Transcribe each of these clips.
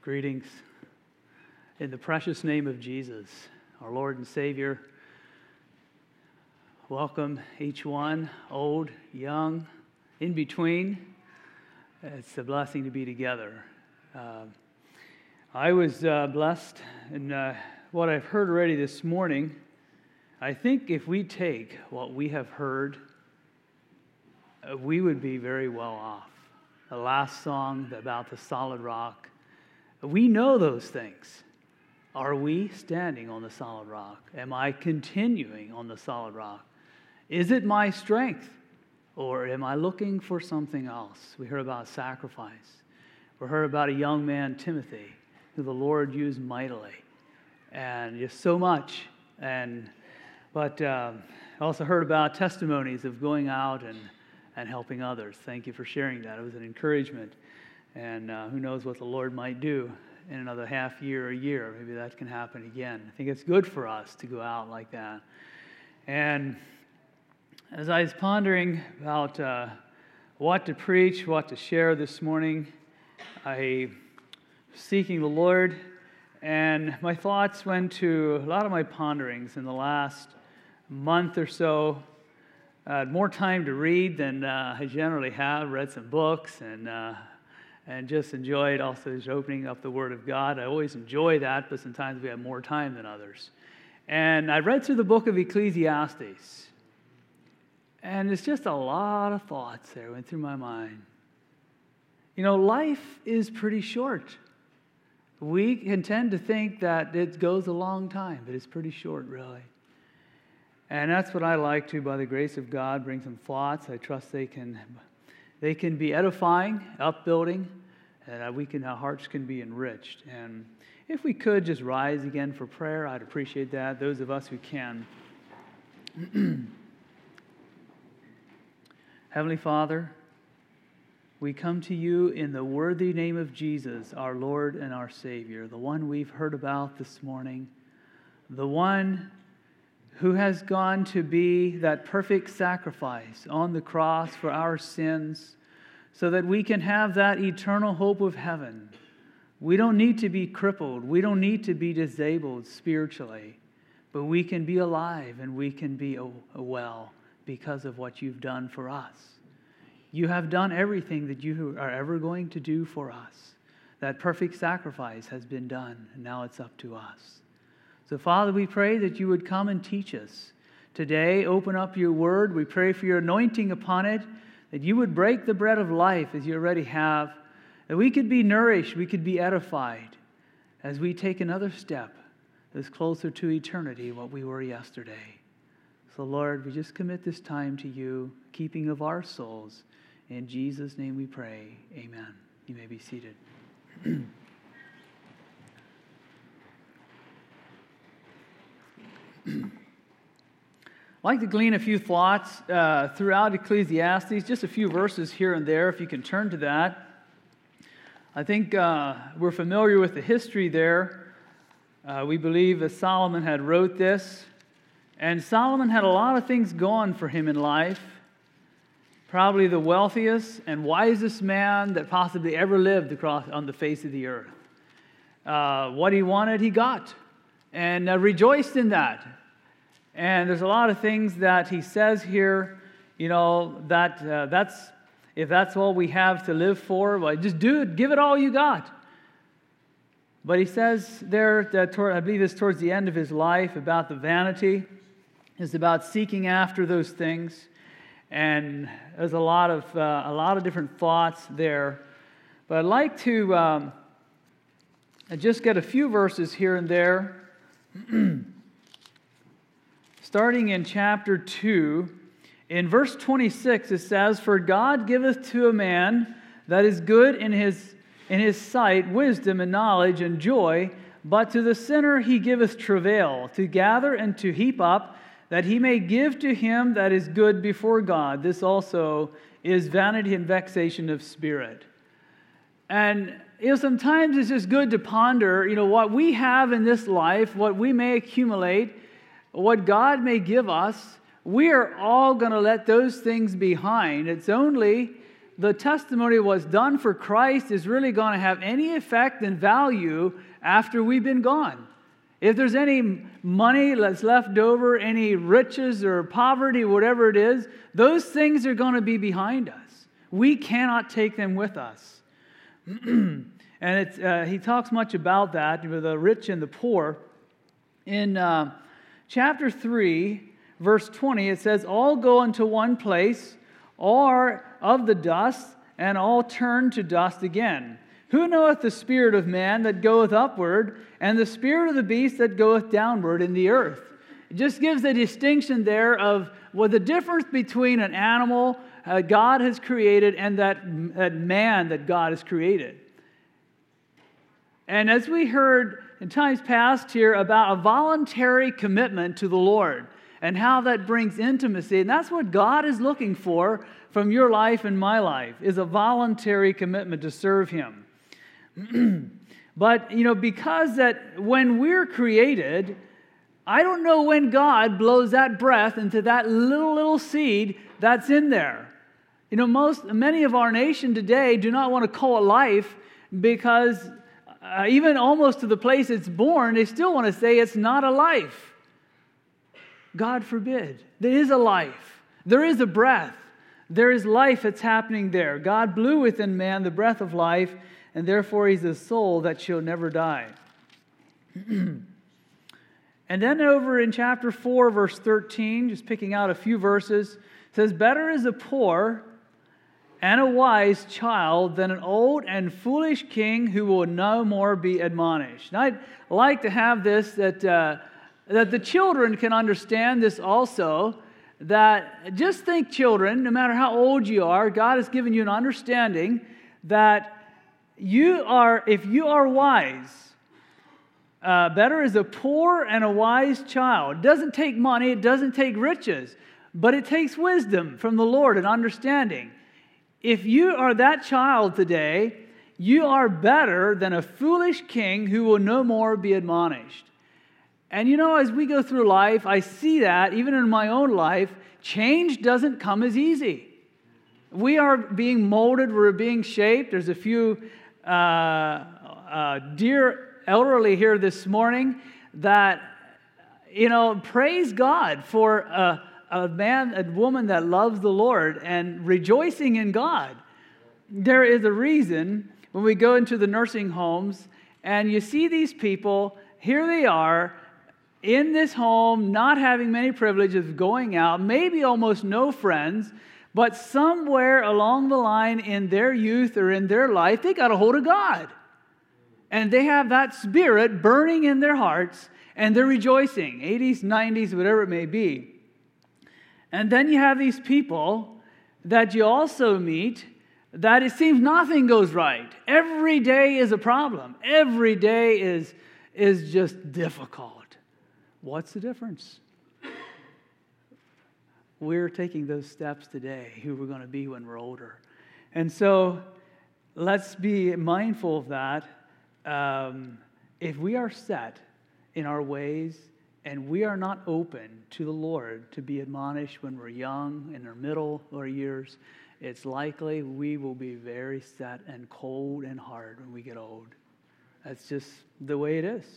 Greetings in the precious name of Jesus, our Lord and Savior. Welcome each one, old, young, in between. It's a blessing to be together. I was blessed in what I've heard already this morning. I think if we take what we have heard, we would be very well off. The last song about the solid rock, we know those things. Are we standing on the solid rock? Am I continuing on the solid rock? Is it my strength? Or am I looking for something else? We heard about sacrifice. We heard about a young man, Timothy, who the Lord used mightily. And just so much. But also heard about testimonies of going out and helping others. Thank you for sharing that. It was an encouragement. And who knows what the Lord might do in another half year or a year. Maybe that can happen again. I think it's good for us to go out like that. And as I was pondering about what to preach, what to share this morning, I was seeking the Lord, and my thoughts went to a lot of my ponderings in the last month or so. I had more time to read than I generally have. Read some books and just enjoyed also just opening up the Word of God. I always enjoy that, but sometimes we have more time than others. And I read through the book of Ecclesiastes. And it's just a lot of thoughts there went through my mind. You know, life is pretty short. We can tend to think that it goes a long time, but it's pretty short, really. And that's what I like to, by the grace of God, bring some thoughts. I trust they can be edifying, upbuilding, and our hearts can be enriched. And if we could just rise again for prayer, I'd appreciate that. Those of us who can. Heavenly Father, we come to you in the worthy name of Jesus, our Lord and our Savior, the one we've heard about this morning, the one who has gone to be that perfect sacrifice on the cross for our sins so that we can have that eternal hope of heaven. We don't need to be crippled. We don't need to be disabled spiritually, but we can be alive and we can be well because of what you've done for us. You have done everything that you are ever going to do for us. That perfect sacrifice has been done, and now it's up to us. So, Father, we pray that you would come and teach us. Today, open up your word. We pray for your anointing upon it, that you would break the bread of life as you already have, that we could be nourished, we could be edified as we take another step that's closer to eternity, what we were yesterday. So, Lord, we just commit this time to you, keeping of our souls. In Jesus' name we pray. Amen. You may be seated. I'd like to glean a few thoughts throughout Ecclesiastes, just a few verses here and there, if you can turn to that. I think we're familiar with the history there. We believe that Solomon had wrote this. And Solomon had a lot of things going for him in life. Probably the wealthiest and wisest man that possibly ever lived on the face of the earth. What he wanted, he got. And rejoiced in that. And there's a lot of things that he says here, you know, that if that's all we have to live for, well, just do it, give it all you got. But he says there, that I believe it's towards the end of his life, about the vanity. It's about seeking after those things. And there's a lot of different thoughts there. But I'd like to just get a few verses here and there. Starting in chapter 2, in verse 26, it says, "For God giveth to a man that is good in his sight wisdom and knowledge and joy, but to the sinner he giveth travail, to gather and to heap up, that he may give to him that is good before God. This also is vanity and vexation of spirit." And sometimes it's just good to ponder, what we have in this life, what we may accumulate, what God may give us. We are all going to let those things behind. It's only the testimony of what's done for Christ is really going to have any effect and value after we've been gone. If there's any money that's left over, any riches or poverty, whatever it is, those things are going to be behind us. We cannot take them with us. And he talks much about that with the rich and the poor. In chapter 3, verse 20, it says, all go into one place, all are of the dust, and all turn to dust again. Who knoweth the spirit of man that goeth upward, and the spirit of the beast that goeth downward in the earth? It just gives a distinction there of the difference between an animal God has created and that man that God has created. And as we heard in times past here about a voluntary commitment to the Lord and how that brings intimacy, and that's what God is looking for from your life and my life, is a voluntary commitment to serve Him. But, because that when we're created, I don't know when God blows that breath into that little seed that's in there. Many of our nation today do not want to call it life because even almost to the place it's born, they still want to say it's not a life. God forbid. There is a life. There is a breath. There is life that's happening there. God blew within man the breath of life, and therefore he's a soul that shall never die. And then over in chapter 4, verse 13, just picking out a few verses, it says, better is a poor and a wise child than an old and foolish king who will no more be admonished. And I'd like to have this, that the children can understand this also, that just think, children, no matter how old you are, God has given you an understanding that if you are wise, better is a poor and a wise child. It doesn't take money, it doesn't take riches, but it takes wisdom from the Lord and understanding. If you are that child today, you are better than a foolish king who will no more be admonished. And as we go through life, I see that even in my own life, change doesn't come as easy. We are being molded, we're being shaped. There's a few dear elderly here this morning that, praise God for a man and woman that loves the Lord and rejoicing in God. There is a reason when we go into the nursing homes and you see these people, here they are in this home, not having many privileges, going out, maybe almost no friends, but somewhere along the line in their youth or in their life, they got a hold of God. And they have that spirit burning in their hearts, and they're rejoicing, 80s, 90s, whatever it may be. And then you have these people that you also meet that it seems nothing goes right. Every day is a problem. Every day is just difficult. What's the difference? We're taking those steps today, who we're going to be when we're older. And so let's be mindful of that. If we are set in our ways and we are not open to the Lord to be admonished when we're young, in our middle of our years, it's likely we will be very set and cold and hard when we get old. That's just the way it is.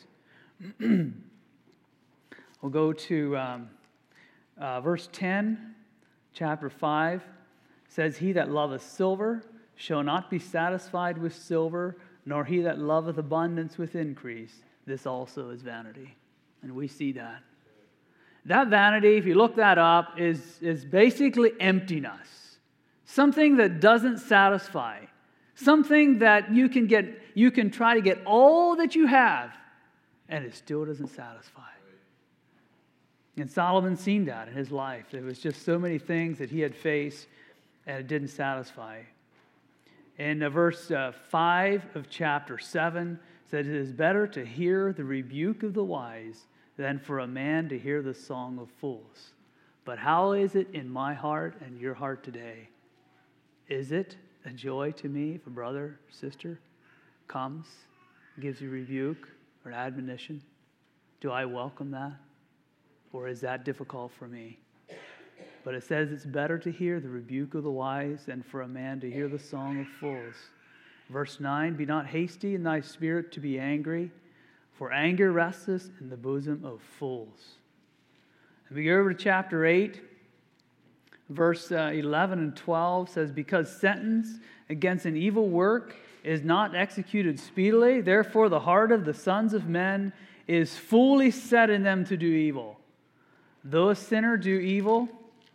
We'll go to verse 10, chapter 5. It says, he that loveth silver shall not be satisfied with silver, nor he that loveth abundance with increase. This also is vanity. And we see that. That vanity, if you look that up, is basically emptiness. Something that doesn't satisfy. Something that you can try to get all that you have, and it still doesn't satisfy. And Solomon seen that in his life. There was just so many things that he had faced, and it didn't satisfy. In verse 5 of chapter 7, said, it is better to hear the rebuke of the wise than for a man to hear the song of fools. But how is it in my heart and your heart today? Is it a joy to me if a brother or sister comes, gives you rebuke or admonition? Do I welcome that? Or is that difficult for me? But it says it's better to hear the rebuke of the wise than for a man to hear the song of fools. Verse 9, be not hasty in thy spirit to be angry, for anger resteth in the bosom of fools. And we go over to chapter 8, verse 11 and 12 says, because sentence against an evil work is not executed speedily, therefore the heart of the sons of men is fully set in them to do evil. Though a sinner do evil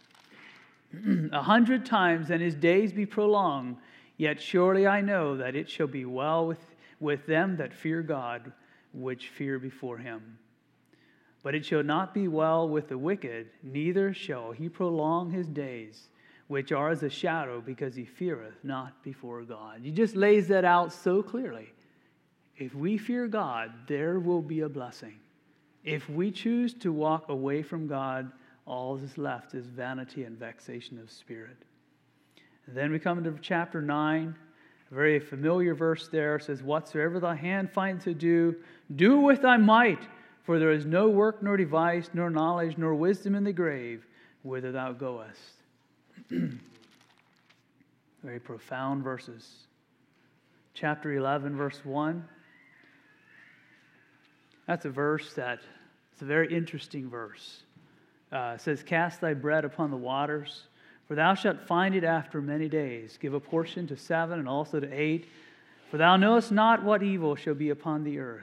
100 times and his days be prolonged, yet surely I know that it shall be well with them that fear God, which fear before him. But it shall not be well with the wicked, neither shall he prolong his days, which are as a shadow, because he feareth not before God. He just lays that out so clearly. If we fear God, there will be a blessing. If we choose to walk away from God, all that is left is vanity and vexation of spirit. And then we come to chapter 9, a very familiar verse there. It says, whatsoever thy hand finds to do, do with thy might, for there is no work, nor device, nor knowledge, nor wisdom in the grave, whither thou goest. Very profound verses. Chapter 11, verse 1. That's a verse it's a very interesting verse. It says, cast thy bread upon the waters, for thou shalt find it after many days. Give a portion to 7 and also to 8, for thou knowest not what evil shall be upon the earth.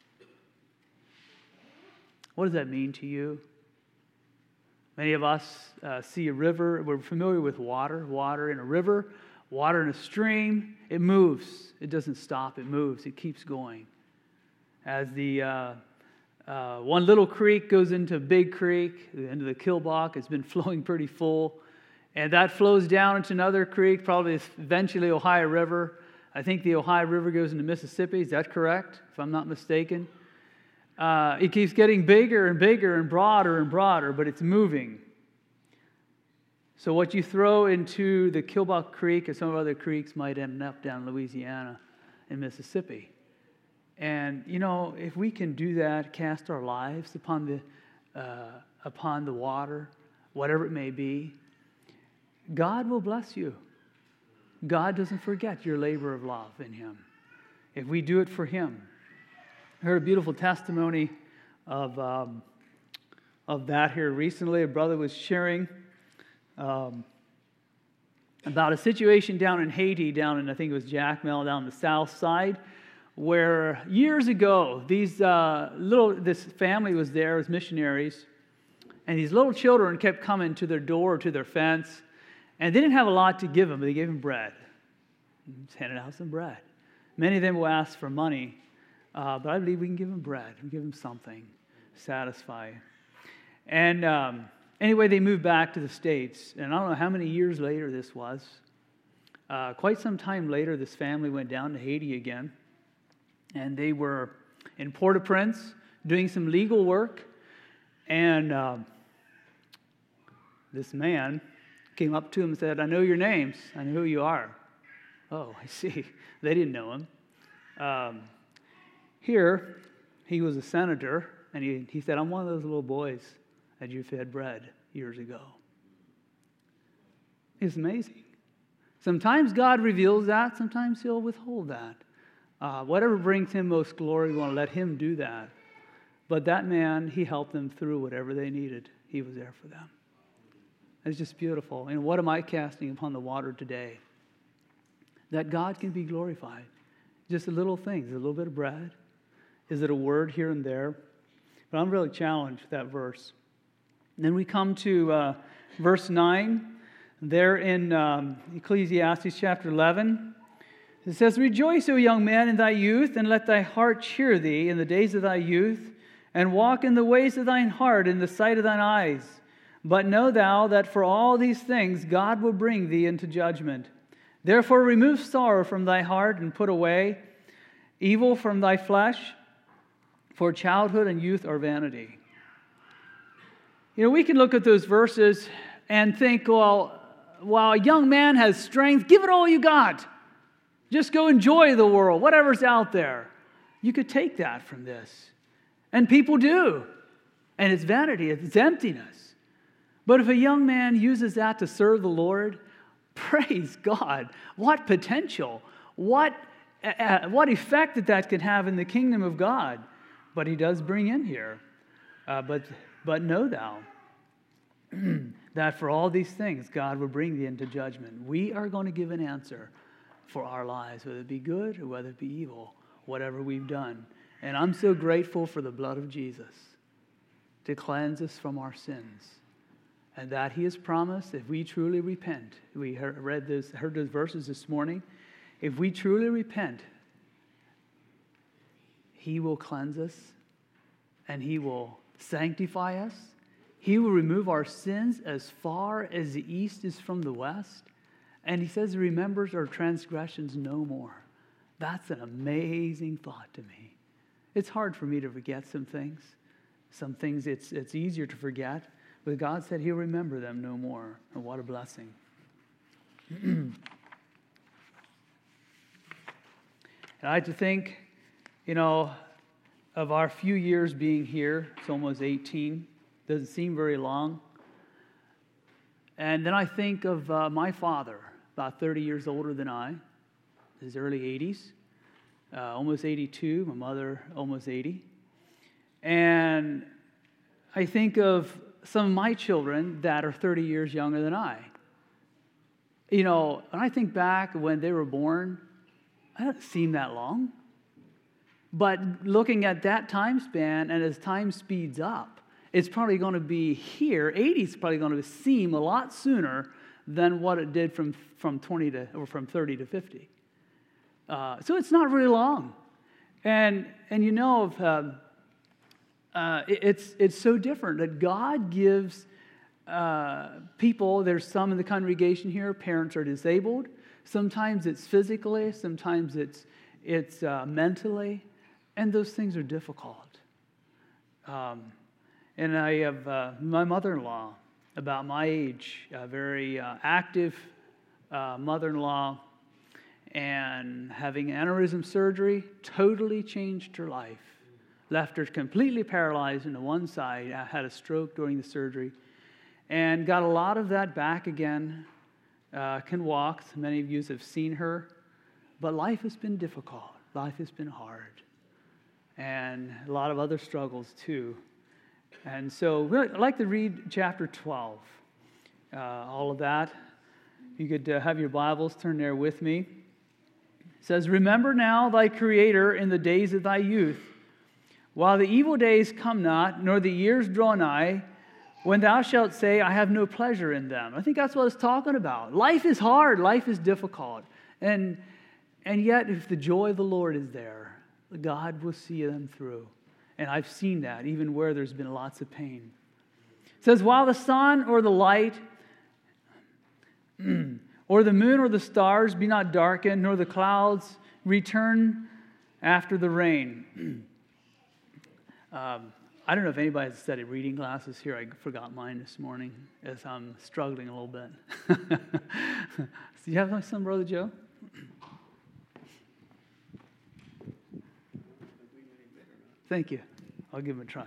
What does that mean to you? Many of us see a river. We're familiar with water. Water in a river, water in a stream. It moves. It doesn't stop. It moves. It keeps going. As the one little creek goes into a big creek, into the Killbach, it's been flowing pretty full. And that flows down into another creek, probably eventually Ohio River. I think the Ohio River goes into Mississippi. Is that correct, if I'm not mistaken? It keeps getting bigger and bigger and broader, but it's moving. So what you throw into the Killbach Creek or some of other creeks might end up down in Louisiana and Mississippi. And, if we can do that, cast our lives upon the water, whatever it may be, God will bless you. God doesn't forget your labor of love in Him if we do it for Him. I heard a beautiful testimony of that here recently. A brother was sharing about a situation down in Haiti, I think it was Jacmel, down the south side, where years ago this family was there as missionaries, and these little children kept coming to their door or to their fence, and they didn't have a lot to give them, but they gave them bread. Just handed out some bread. Many of them will ask for money. But I believe we can give them bread. We give them something, satisfy. And anyway, they moved back to the States. And I don't know how many years later this was. Quite some time later, this family went down to Haiti again. And they were in Port-au-Prince doing some legal work. And this man came up to him and said, I know your names. I know who you are. Oh, I see. They didn't know him. Here, he was a senator, and he said, I'm one of those little boys that you fed bread years ago. It's amazing. Sometimes God reveals that. Sometimes He'll withhold that. Whatever brings Him most glory, we want to let Him do that. But that man, he helped them through whatever they needed. He was there for them. It's just beautiful. And what am I casting upon the water today? That God can be glorified. Just the little things, a little bit of bread. Is it a word here and there? But I'm really challenged with that verse. And then we come to verse 9. There in Ecclesiastes chapter 11. It says, rejoice, O young man, in thy youth, and let thy heart cheer thee in the days of thy youth, and walk in the ways of thine heart in the sight of thine eyes. But know thou that for all these things God will bring thee into judgment. Therefore remove sorrow from thy heart, and put away evil from thy flesh, for childhood and youth are vanity. We can look at those verses and think, well, while a young man has strength, give it all you got. Just go enjoy the world, whatever's out there. You could take that from this. And people do. And it's vanity, it's emptiness. But if a young man uses that to serve the Lord, praise God. What potential, what effect that can have in the kingdom of God. But he does bring in here, but know thou that for all these things God will bring thee into judgment. We are going to give an answer for our lives, whether it be good or whether it be evil, whatever we've done. And I'm so grateful for the blood of Jesus to cleanse us from our sins. And that he has promised, if we truly repent, we heard those verses this morning, if we truly repent, he will cleanse us and he will sanctify us. He will remove our sins as far as the east is from the west. And he says he remembers our transgressions no more. That's an amazing thought to me. It's hard for me to forget some things. Some things it's easier to forget. But God said he'll remember them no more. And what a blessing. And I had to think, of our few years being here. It's almost 18. Doesn't seem very long. And then I think of my father, about 30 years older than I, his early 80s, almost 82. My mother, almost 80. And I think of some of my children that are 30 years younger than I. When I think back when they were born, it doesn't seem that long. But looking at that time span, and as time speeds up, it's probably going to be here. 80 is probably going to seem a lot sooner than what it did from 30 to 50. So it's not really long. And it's so different that God gives people, there's some in the congregation here, parents are disabled. Sometimes it's physically, sometimes it's mentally, and those things are difficult. And I have my mother-in-law, about my age, a very active mother-in-law, and having aneurysm surgery totally changed her life. Left her completely paralyzed on the one side, had a stroke during the surgery, and got a lot of that back again, can walk. Many of you have seen her, but life has been difficult. Life has been hard, and a lot of other struggles too. And so I'd like to read chapter 12, all of that. You could have your Bibles, turn there with me. It says, "Remember now thy Creator in the days of thy youth, while the evil days come not, nor the years draw nigh, when thou shalt say, I have no pleasure in them." I think that's what it's talking about. Life is hard. Life is difficult. And yet, if the joy of the Lord is there, God will see them through. And I've seen that, even where there's been lots of pain. It says, "While the sun or the light, or the moon or the stars be not darkened, nor the clouds return after the rain." I don't know if anybody has studied reading glasses here. I forgot mine this morning as I'm struggling a little bit. Do you have some, Brother Joe? Thank you. I'll give it a try.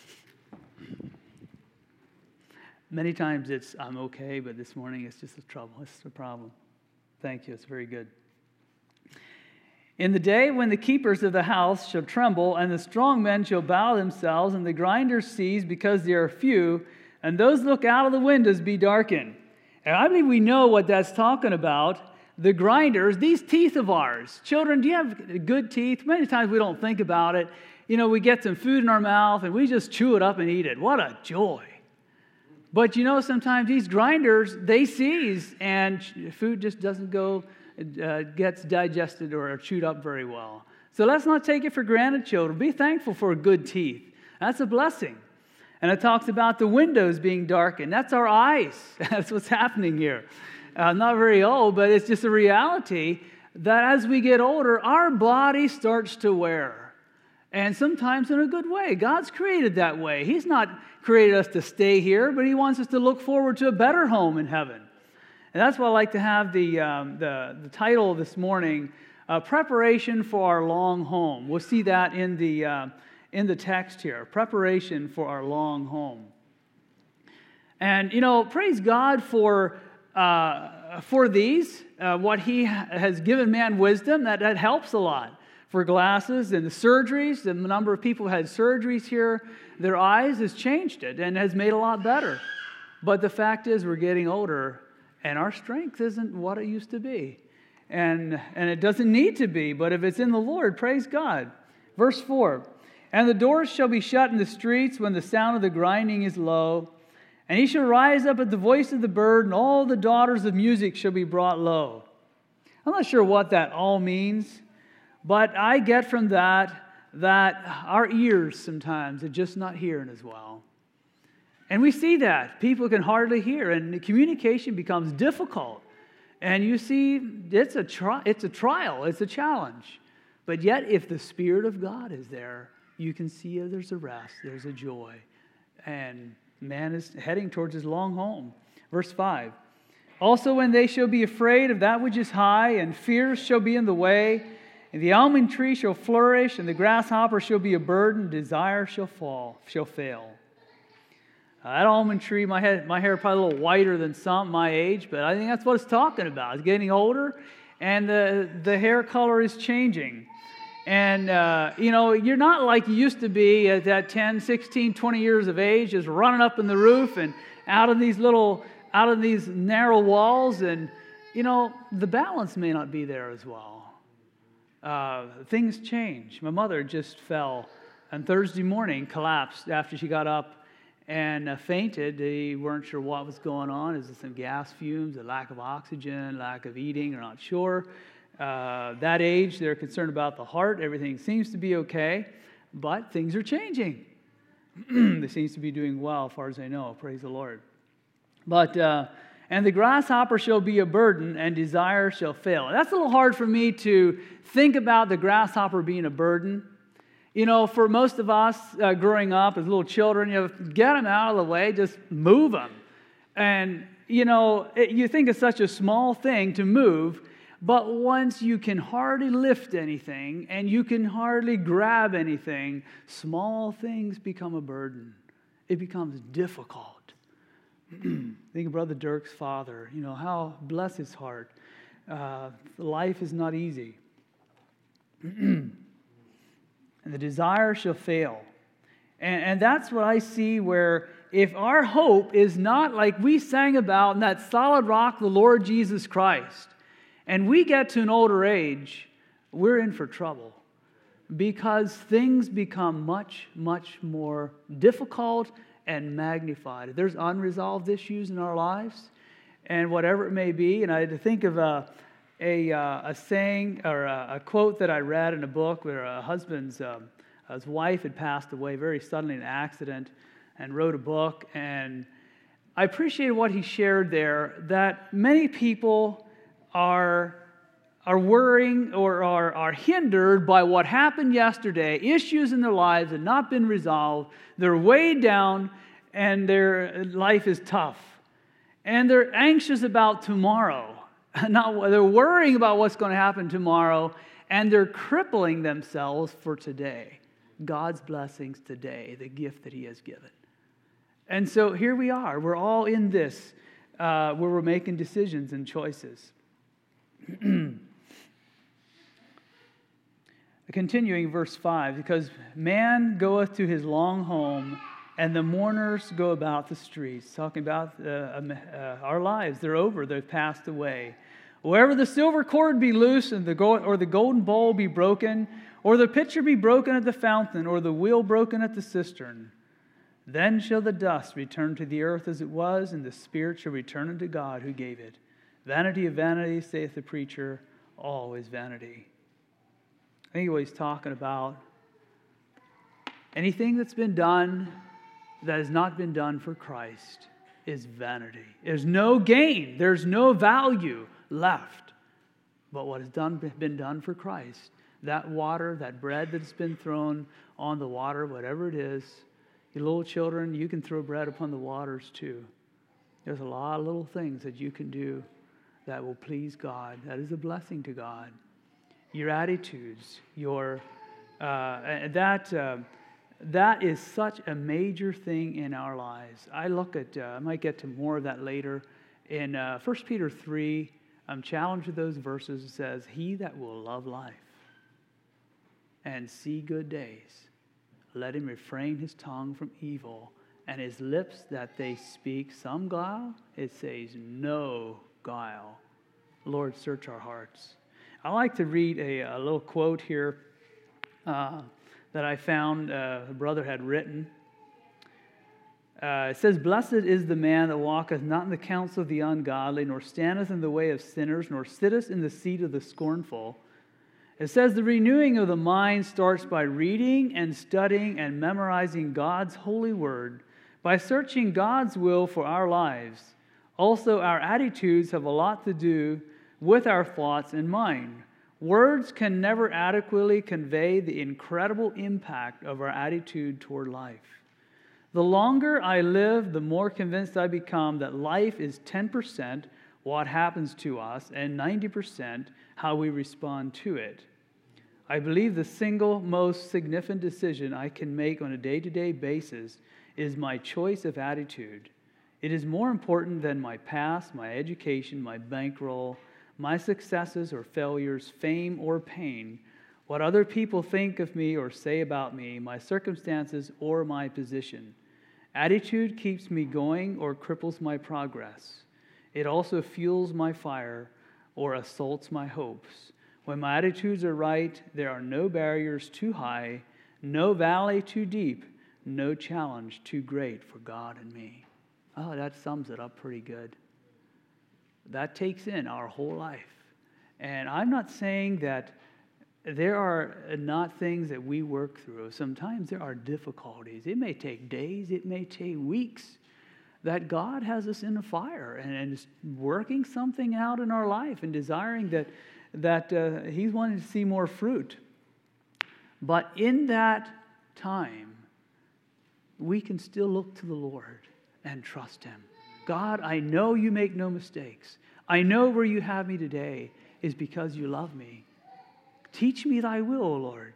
Many times I'm okay, but this morning it's just a trouble. It's a problem. Thank you. It's very good. "In the day when the keepers of the house shall tremble, and the strong men shall bow themselves, and the grinders cease because they are few, and those look out of the windows be darkened." And I believe we know what that's talking about. The grinders, these teeth of ours. Children, do you have good teeth? Many times we don't think about it. We get some food in our mouth, and we just chew it up and eat it. What a joy. But sometimes these grinders, they seize, and food just doesn't gets digested or chewed up very well. So let's not take it for granted, children. Be thankful for good teeth. That's a blessing. And it talks about the windows being darkened. That's our eyes. That's what's happening here. I'm not very old, but it's just a reality that as we get older, our body starts to wear. And sometimes in a good way. God's created that way. He's not created us to stay here, but He wants us to look forward to a better home in heaven. And that's why I like to have the title this morning, Preparation for Our Long Home. We'll see that in the text here, Preparation for Our Long Home. And, praise God for these. What He has given man wisdom, that helps a lot. For glasses and the surgeries, the number of people who had surgeries here, their eyes has changed it and has made a lot better. But the fact is we're getting older and our strength isn't what it used to be. And it doesn't need to be, but if it's in the Lord, praise God. Verse 4, and the doors shall be shut in the streets when the sound of the grinding is low. And he shall rise up at the voice of the bird, and all the daughters of music shall be brought low. I'm not sure what that all means, but I get from that our ears sometimes are just not hearing as well. And we see that. People can hardly hear, and the communication becomes difficult. And you see, it's a trial, it's a challenge. But yet, if the Spirit of God is there, you can see there's a rest, there's a joy. And man is heading towards his long home. Verse 5, also when they shall be afraid of that which is high, and fears shall be in the way, and the almond tree shall flourish, and the grasshopper shall be a burden, desire shall fail. That almond tree, my hair probably a little whiter than some my age, but I think that's what it's talking about. It's getting older, and the hair color is changing. And, you're not like you used to be at that 10, 16, 20 years of age, just running up in the roof and out of these narrow walls. And, the balance may not be there as well. Things change. My mother just fell on Thursday morning, collapsed after she got up and fainted. They weren't sure what was going on. Is it some gas fumes, a lack of oxygen, lack of eating? They're not sure. That age, they're concerned about the heart. Everything seems to be okay, but things are changing. They seems to be doing well, as far as I know. Praise the Lord. But and the grasshopper shall be a burden, and desire shall fail. That's a little hard for me to think about the grasshopper being a burden. For most of us growing up as little children, get them out of the way, just move them. And, you think it's such a small thing to move, but once you can hardly lift anything and you can hardly grab anything, small things become a burden. It becomes difficult. Think of Brother Dirk's father, how, bless his heart, life is not easy. And the desire shall fail. And that's what I see where if our hope is not like we sang about in that solid rock, the Lord Jesus Christ, and we get to an older age, we're in for trouble because things become much, much more difficult and magnified. There's unresolved issues in our lives, and whatever it may be. And I had to think of a saying or a quote that I read in a book where a husband's his wife had passed away very suddenly in an accident, and wrote a book. And I appreciated what he shared there, that many people are worrying or are hindered by what happened yesterday. Issues in their lives have not been resolved. They're weighed down, and their life is tough. And they're anxious about tomorrow. They're worrying about what's going to happen tomorrow, and they're crippling themselves for today. God's blessings today, the gift that He has given. And so here we are. We're all in this, where we're making decisions and choices. Continuing verse 5, because man goeth to his long home, and the mourners go about the streets. Talking about our lives. They're over. They've passed away. Wherever the silver cord be loose, and or the golden bowl be broken, or the pitcher be broken at the fountain, or the wheel broken at the cistern, then shall the dust return to the earth as it was, and the spirit shall return unto God who gave it. Vanity of vanities, saith the preacher, all is vanity. I think what he's talking about, anything that's been done that has not been done for Christ is vanity. There's no gain. There's no value left. But what has been done for Christ, that water, that bread that's been thrown on the water, whatever it is, you little children, you can throw bread upon the waters too. There's a lot of little things that you can do that will please God. That is a blessing to God. Your attitudes, that is such a major thing in our lives. I look at, I might get to more of that later. In 1 Peter 3, I'm challenged with those verses. It says, he that will love life and see good days, let him refrain his tongue from evil, and his lips that they speak some guile. It says no guile. Lord, search our hearts. I like to read a little quote here that I found a brother had written. It says, blessed is the man that walketh not in the counsel of the ungodly, nor standeth in the way of sinners, nor sitteth in the seat of the scornful. It says the renewing of the mind starts by reading and studying and memorizing God's holy word, by searching God's will for our lives. Also, our attitudes have a lot to do with our thoughts and mind. Words can never adequately convey the incredible impact of our attitude toward life. The longer I live, the more convinced I become that life is 10% what happens to us and 90% how we respond to it. I believe the single most significant decision I can make on a day-to-day basis is my choice of attitude. It is more important than my past, my education, my bankroll, my successes or failures, fame or pain, what other people think of me or say about me, my circumstances or my position. Attitude keeps me going or cripples my progress. It also fuels my fire or assaults my hopes. When my attitudes are right, there are no barriers too high, no valley too deep, no challenge too great for God and me. Oh, that sums it up pretty good. That takes in our whole life. And I'm not saying that there are not things that we work through. Sometimes there are difficulties. It may take days, it may take weeks, that God has us in a fire and is working something out in our life and desiring that He's wanting to see more fruit. But in that time, we can still look to the Lord and trust Him. God, I know you make no mistakes. I know where you have me today is because you love me. Teach me thy will, O Lord.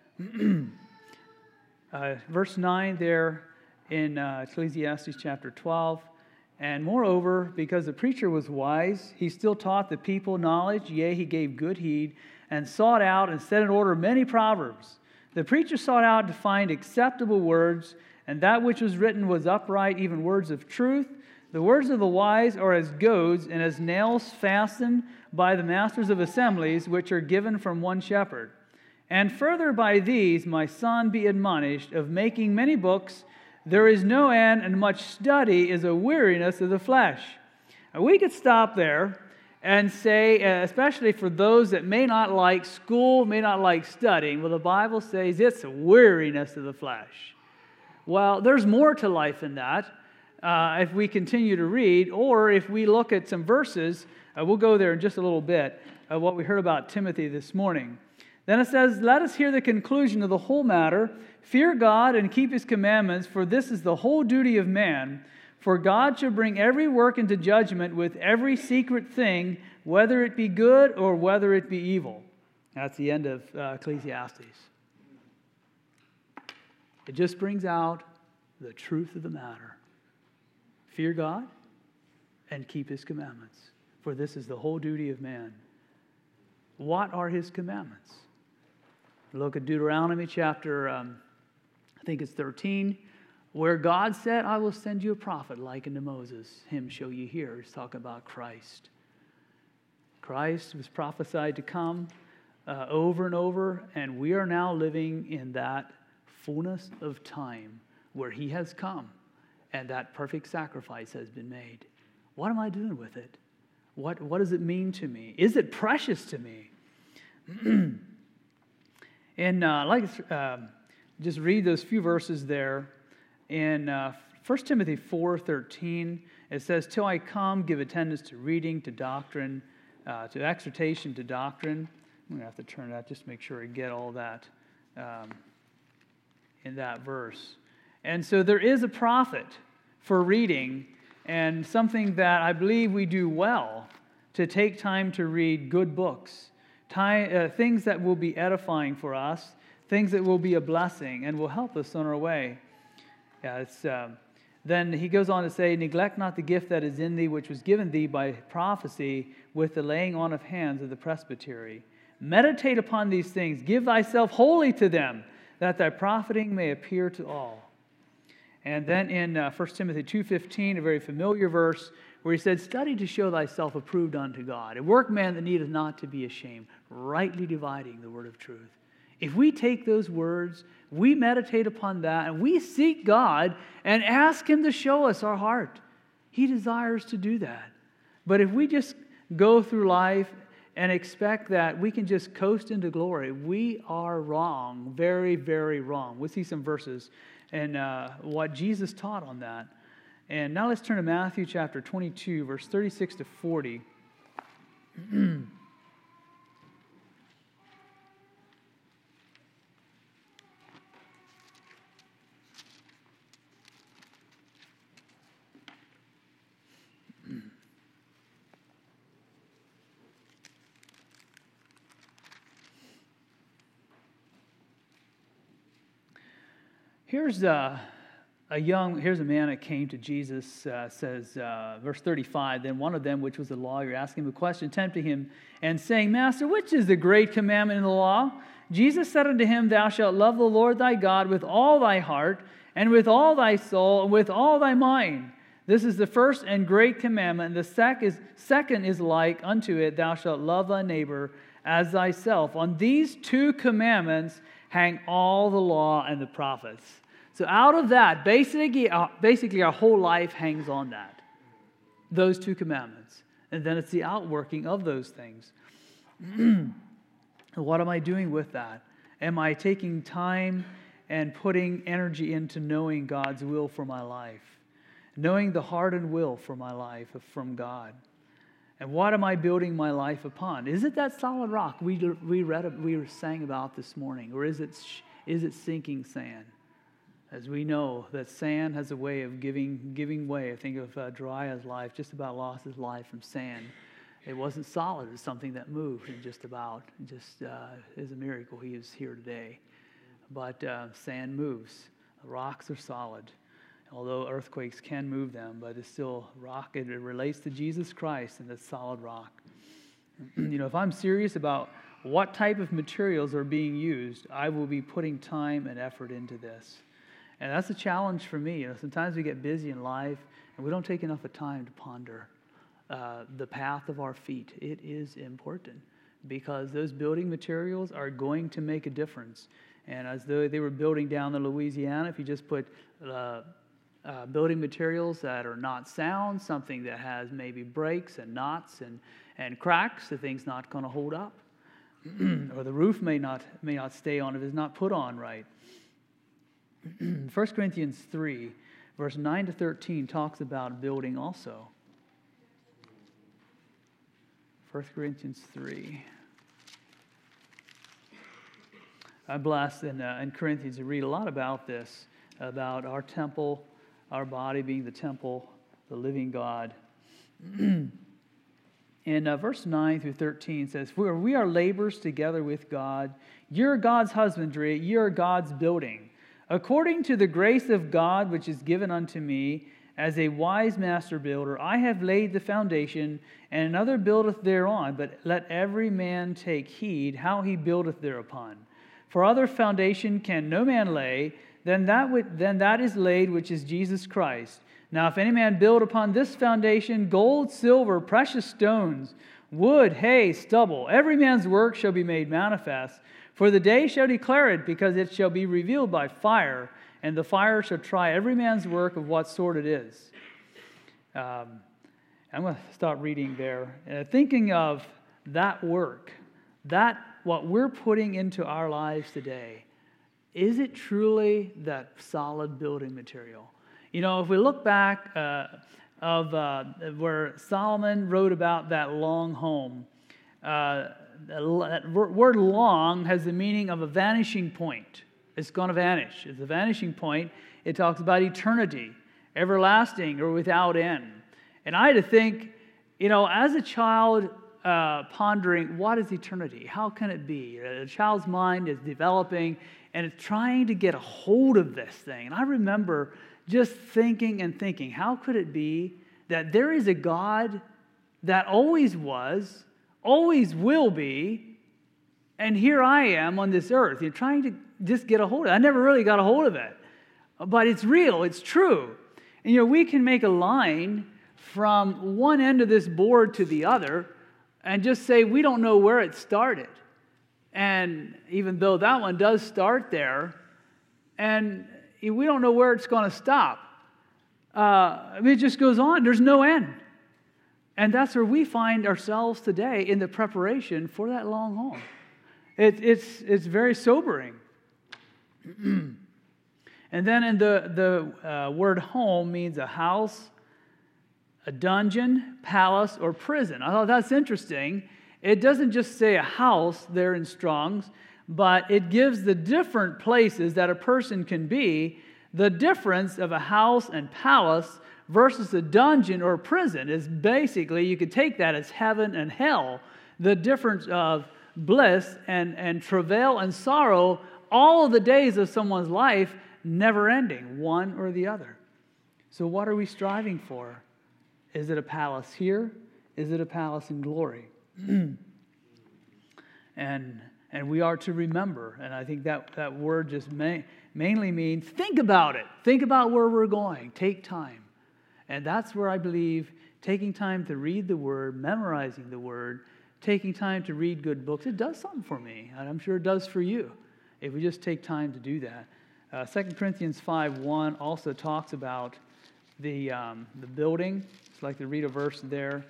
Verse 9 there in Ecclesiastes chapter 12. And moreover, because the preacher was wise, he still taught the people knowledge, yea, he gave good heed, and sought out and set in order many proverbs. The preacher sought out to find acceptable words, and that which was written was upright, even words of truth. The words of the wise are as goads and as nails fastened by the masters of assemblies, which are given from one shepherd. And further by these, my son, be admonished of making many books. There is no end, and much study is a weariness of the flesh. And we could stop there and say, especially for those that may not like school, may not like studying, well, the Bible says it's a weariness of the flesh. Well, there's more to life than that. If we continue to read, or if we look at some verses, we'll go there in just a little bit, what we heard about Timothy this morning. Then it says, let us hear the conclusion of the whole matter. Fear God and keep His commandments, for this is the whole duty of man. For God shall bring every work into judgment with every secret thing, whether it be good or whether it be evil. That's the end of Ecclesiastes. It just brings out the truth of the matter. Fear God and keep His commandments, for this is the whole duty of man. What are His commandments? Look at Deuteronomy chapter, I think it's 13, where God said, I will send you a prophet like unto Moses. Him shall you hear. He's talking about Christ. Christ was prophesied to come over and over, and we are now living in that fullness of time where He has come. And that perfect sacrifice has been made. What am I doing with it? What does it mean to me? Is it precious to me? And just read those few verses there. In 1 Timothy 4:13, it says, till I come, give attendance to reading, to doctrine, to exhortation, to doctrine. I'm going to have to turn that just to make sure I get all that in that verse. And so there is a profit for reading, and something that I believe we do well to take time to read good books, things that will be edifying for us, things that will be a blessing and will help us on our way. Then he goes on to say, neglect not the gift that is in thee, which was given thee by prophecy with the laying on of hands of the presbytery. Meditate upon these things. Give thyself wholly to them, that thy profiting may appear to all. And then in 1 Timothy 2:15, a very familiar verse, where he said, study to show thyself approved unto God, a workman that needeth not to be ashamed, rightly dividing the word of truth. If we take those words, we meditate upon that, and we seek God and ask Him to show us our heart, He desires to do that. But if we just go through life and expect that we can just coast into glory, we are wrong, very, very wrong. We'll see some verses and what Jesus taught on that. And now let's turn to Matthew chapter 22, verse 36 to 40. Here's a man that came to Jesus, says, verse 35, then one of them, which was a lawyer, asked him a question, tempting him, and saying, Master, which is the great commandment in the law? Jesus said unto him, Thou shalt love the Lord thy God with all thy heart, and with all thy soul, and with all thy mind. This is the first and great commandment, and the second is like unto it, Thou shalt love thy neighbor as thyself. On these two commandments hang all the law and the prophets. So out of that, basically our whole life hangs on that. Those two commandments. And then it's the outworking of those things. What am I doing with that? Am I taking time and putting energy into knowing God's will for my life? Knowing the heart and will for my life from God? And what am I building my life upon? Is it that solid rock we sang about this morning? Or is it sinking sand? As we know that sand has a way of giving way. I think of Dariah's life, just about lost his life from sand. It wasn't solid. It was something that moved and just is a miracle he is here today. But sand moves. Rocks are solid. Although earthquakes can move them, but it's still rock. It relates to Jesus Christ and the solid rock. If I'm serious about what type of materials are being used, I will be putting time and effort into this. And that's a challenge for me. Sometimes we get busy in life and we don't take enough of time to ponder the path of our feet. It is important because those building materials are going to make a difference. And as though they were building down in Louisiana, if you just put building materials that are not sound, something that has maybe breaks and knots and cracks, the thing's not going to hold up. Or the roof may not stay on if it's not put on right. 1 Corinthians 3, verse 9 to 13 talks about building also. 1 Corinthians 3. I'm blessed in Corinthians to read a lot about this, about our temple, our body being the temple, the living God. And verse 9 through 13 says, For we are laborers together with God. You're God's husbandry, you're God's building. According to the grace of God which is given unto me, as a wise master builder, I have laid the foundation, and another buildeth thereon. But let every man take heed how he buildeth thereupon. For other foundation can no man lay than that is laid, which is Jesus Christ. Now if any man build upon this foundation gold, silver, precious stones, wood, hay, stubble, every man's work shall be made manifest. For the day shall declare it, because it shall be revealed by fire, and the fire shall try every man's work of what sort it is. I'm going to stop reading there. Thinking of that work, what we're putting into our lives today, is it truly that solid building material? If we look back where Solomon wrote about that long home, that word long has the meaning of a vanishing point. It's going to vanish. It's a vanishing point. It talks about eternity, everlasting or without end. And I had to think, as a child pondering, what is eternity? How can it be? A child's mind is developing, and it's trying to get a hold of this thing. And I remember just thinking and thinking, how could it be that there is a God that always was, always will be, and here I am on this earth. You're trying to just get a hold of it. I never really got a hold of it. But it's real, it's true. And we can make a line from one end of this board to the other and just say we don't know where it started. And even though that one does start there, and we don't know where it's going to stop. It just goes on. There's no end. And that's where we find ourselves today in the preparation for that long haul. It's very sobering. And then in the word home means a house, a dungeon, palace, or prison. I thought that's interesting. It doesn't just say a house there in Strong's, but it gives the different places that a person can be. The difference of a house and palace versus a dungeon or prison is basically, you could take that as heaven and hell. The difference of bliss and travail and sorrow, all of the days of someone's life, never ending, one or the other. So what are we striving for? Is it a palace here? Is it a palace in glory? And we are to remember, and I think that word just mainly means think about it. Think about where we're going. Take time. And that's where I believe taking time to read the Word, memorizing the Word, taking time to read good books, it does something for me, and I'm sure it does for you if we just take time to do that. 2 Corinthians 5:1 also talks about the building. I'd like to read a verse there.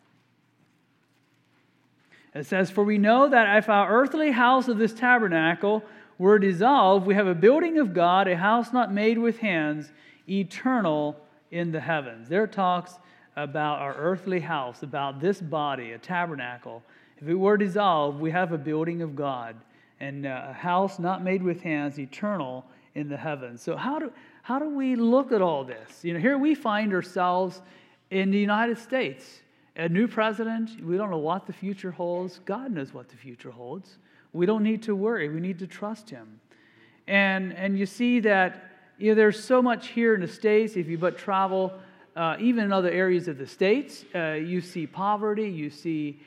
It says, "For we know that if our earthly house of this tabernacle were dissolved, we have a building of God, a house not made with hands, eternal in the heavens." There it talks about our earthly house, about this body, a tabernacle. If it were dissolved, we have a building of God, and a house not made with hands, eternal in the heavens. So how do we look at all this? Here we find ourselves in the United States. A new president, we don't know what the future holds. God knows what the future holds. We don't need to worry. We need to trust Him. And you see that there's so much here in the States. If you but travel, even in other areas of the States, you see poverty. You see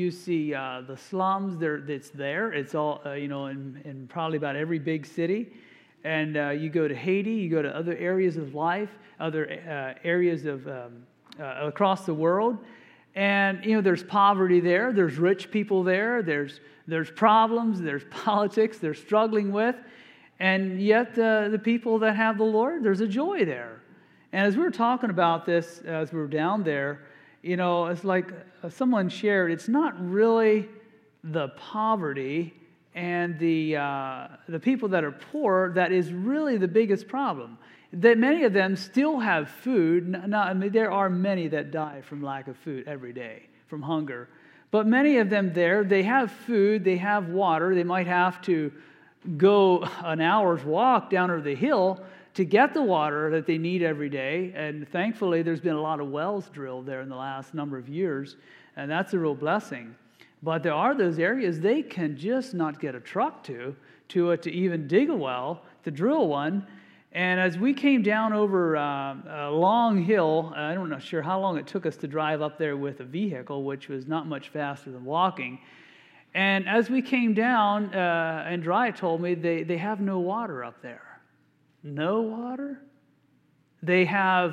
the slums. It's there. It's all in probably about every big city. And you go to Haiti. You go to other areas of life, other areas of across the world. And, there's poverty there. There's rich people there. There's problems. There's politics they're struggling with. And yet the people that have the Lord, there's a joy there. And as we were talking about this, as we were down there, it's like someone shared, it's not really the poverty and the people that are poor that is really the biggest problem. That many of them still have food. There are many that die from lack of food every day, from hunger. But many of them they have food, they have water. They might have to go an hour's walk down over the hill to get the water that they need every day. And thankfully, there's been a lot of wells drilled there in the last number of years, and that's a real blessing. But there are those areas they can just not get a truck to even dig a well, to drill one. And as we came down over a long hill, I'm not sure how long it took us to drive up there with a vehicle, which was not much faster than walking. And as we came down, and Dry told me they have no water up there. No water? They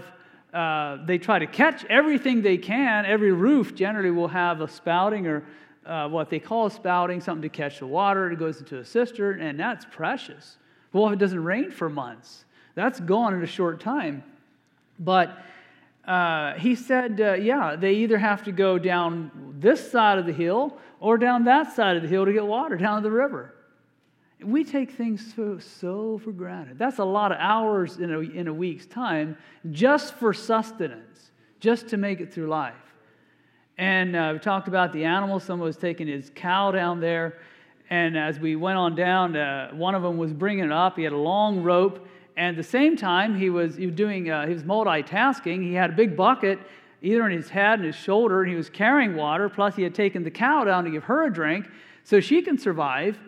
try to catch everything they can. Every roof generally will have a spouting or what they call a spouting, something to catch the water. It goes into a cistern, and that's precious. Well, if it doesn't rain for months, that's gone in a short time. But he said, they either have to go down this side of the hill or down that side of the hill to get water down to the river. We take things so for granted. That's a lot of hours in a week's time just for sustenance, just to make it through life. And we talked about the animals. Someone was taking his cow down there. And as we went on down, one of them was bringing it up. He had a long rope. And at the same time, he was multitasking. He had a big bucket either on his head and his shoulder, and he was carrying water. Plus, he had taken the cow down to give her a drink so she can survive.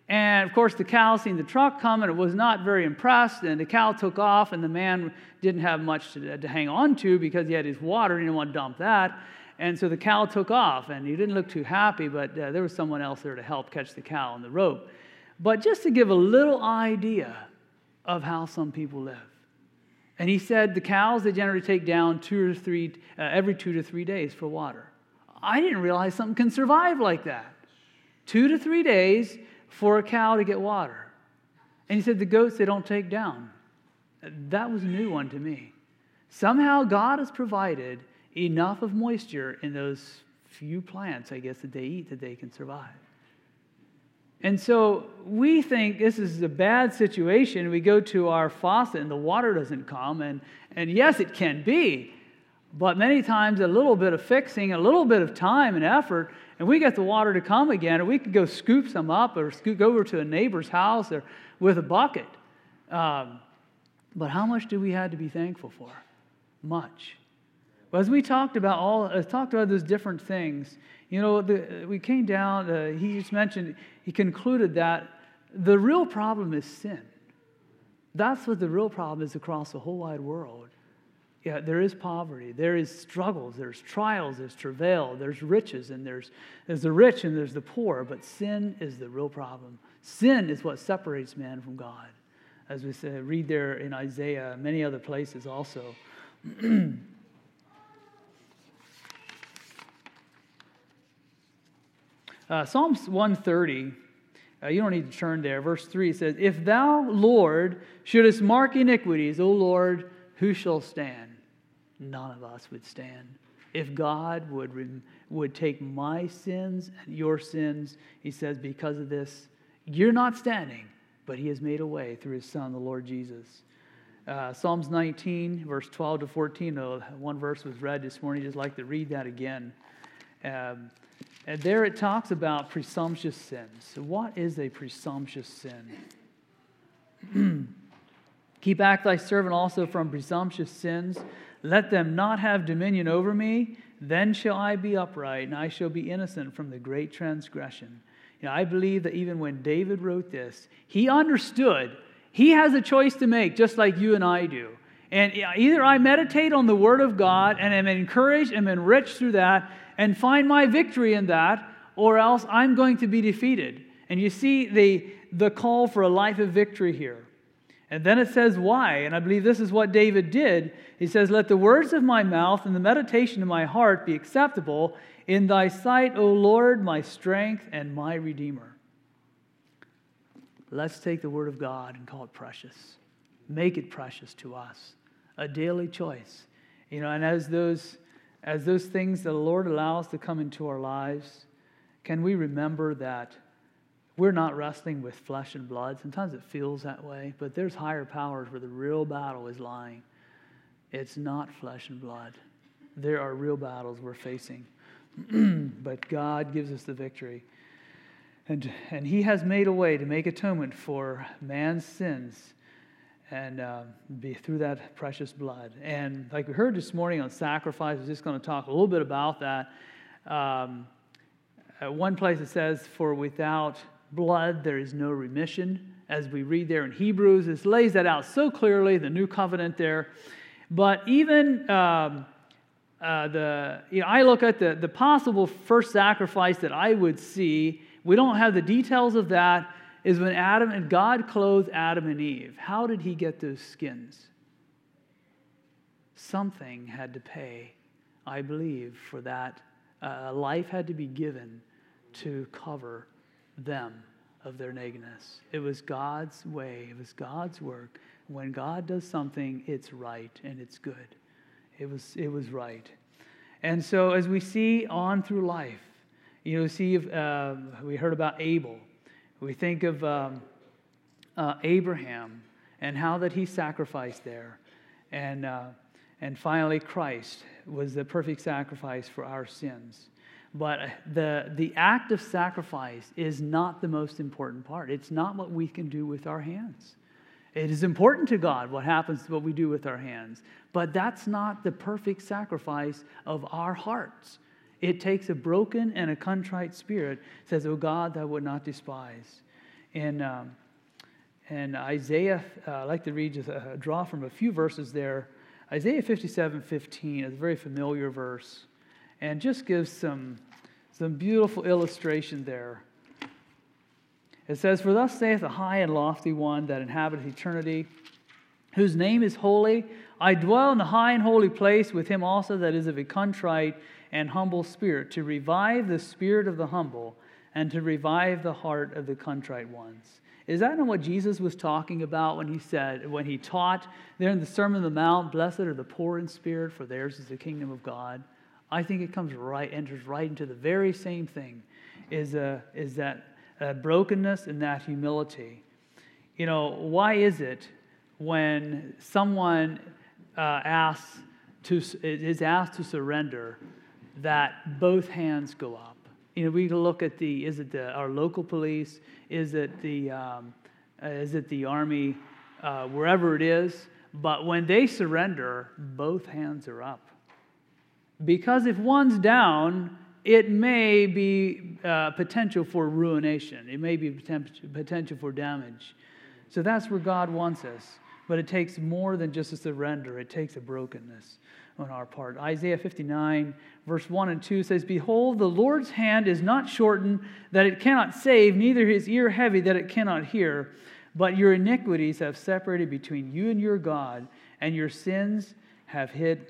And, of course, the cow seen the truck come and was not very impressed, and the cow took off, and the man didn't have much to hang on to because he had his water, and he didn't want to dump that. And so the cow took off, and he didn't look too happy, but there was someone else there to help catch the cow on the rope. But just to give a little idea of how some people live. And he said the cows, they generally take down every 2 to 3 days for water. I didn't realize something can survive like that. 2 to 3 days for a cow to get water. And he said the goats, they don't take down. That was a new one to me. Somehow God has provided enough of moisture in those few plants, I guess, that they eat that they can survive. And so we think this is a bad situation. We go to our faucet and the water doesn't come. And yes, it can be. But many times a little bit of fixing, a little bit of time and effort, and we get the water to come again, or we could go scoop some up or go over to a neighbor's house or with a bucket. But how much do we have to be thankful for? Much. But as we talked about those different things, we came down, he just mentioned, he concluded that the real problem is sin. That's what the real problem is across the whole wide world. Yeah, there is poverty, there is struggles, there's trials, there's travail, there's riches, and there's the rich and there's the poor, but sin is the real problem. Sin is what separates man from God. As we say, read there in Isaiah, many other places also. Psalms 130, you don't need to turn there. Verse 3 says, "If thou, Lord, shouldest mark iniquities, O Lord, who shall stand?" None of us would stand. If God would take my sins and your sins, he says, because of this, you're not standing, but he has made a way through his Son, the Lord Jesus. Psalms 19, verse 12 to 14, one verse was read this morning. I'd just like to read that again. And there it talks about presumptuous sins. So what is a presumptuous sin? "Keep back thy servant also from presumptuous sins. Let them not have dominion over me. Then shall I be upright, and I shall be innocent from the great transgression." I believe that even when David wrote this, he understood he has a choice to make, just like you and I do. And either I meditate on the Word of God and am encouraged and enriched through that and find my victory in that, or else I'm going to be defeated. And you see the call for a life of victory here. And then it says why, and I believe this is what David did. He says, "Let the words of my mouth and the meditation of my heart be acceptable in thy sight, O Lord, my strength and my Redeemer." Let's take the Word of God and call it precious. Make it precious to us. A daily choice. And as those things that the Lord allows to come into our lives, can we remember that we're not wrestling with flesh and blood? Sometimes it feels that way, but there's higher powers where the real battle is lying. It's not flesh and blood. There are real battles we're facing. But God gives us the victory. And he has made a way to make atonement for man's sins and be through that precious blood. And like we heard this morning on sacrifice, I'm just going to talk a little bit about that. One place it says, "For without blood there is no remission." As we read there in Hebrews, it lays that out so clearly, the new covenant there. But even I look at the possible first sacrifice that I would see. We don't have the details of that. Is when Adam and God clothed Adam and Eve. How did he get those skins? Something had to pay, I believe, for that. Life had to be given to cover them of their nakedness. It was God's way. It was God's work. When God does something, it's right and it's good. It was right. And so as we see on through life, we heard about Abel. We think of Abraham and how that he sacrificed there. And finally, Christ was the perfect sacrifice for our sins. But the act of sacrifice is not the most important part. It's not what we can do with our hands. It is important to God what we do with our hands. But that's not the perfect sacrifice of our hearts. It takes a broken and a contrite spirit. It says, "O God, thou would not despise." And Isaiah, I'd like to read just draw from a few verses there. Isaiah 57:15 is a very familiar verse, and just gives some beautiful illustration there. It says, "For thus saith the high and lofty one that inhabiteth eternity, whose name is holy. I dwell in the high and holy place with him also that is of a contrite and humble spirit, to revive the spirit of the humble, and to revive the heart of the contrite ones." Is that not what Jesus was talking about when he taught there in the Sermon on the Mount, "Blessed are the poor in spirit, for theirs is the kingdom of God"? I think it enters right into the very same thing, is that brokenness and that humility. You know, why is it when someone is asked to surrender that both hands go up? You know, we look at our local police? Is it the Army? Wherever it is, but when they surrender, both hands are up. Because if one's down, it may be potential for ruination. It may be potential for damage. So that's where God wants us. But it takes more than just a surrender. It takes a brokenness on our part. Isaiah 59, verse 1 and 2 says, "Behold, the Lord's hand is not shortened, that it cannot save, neither his ear heavy, that it cannot hear. But your iniquities have separated between you and your God, and your sins have hid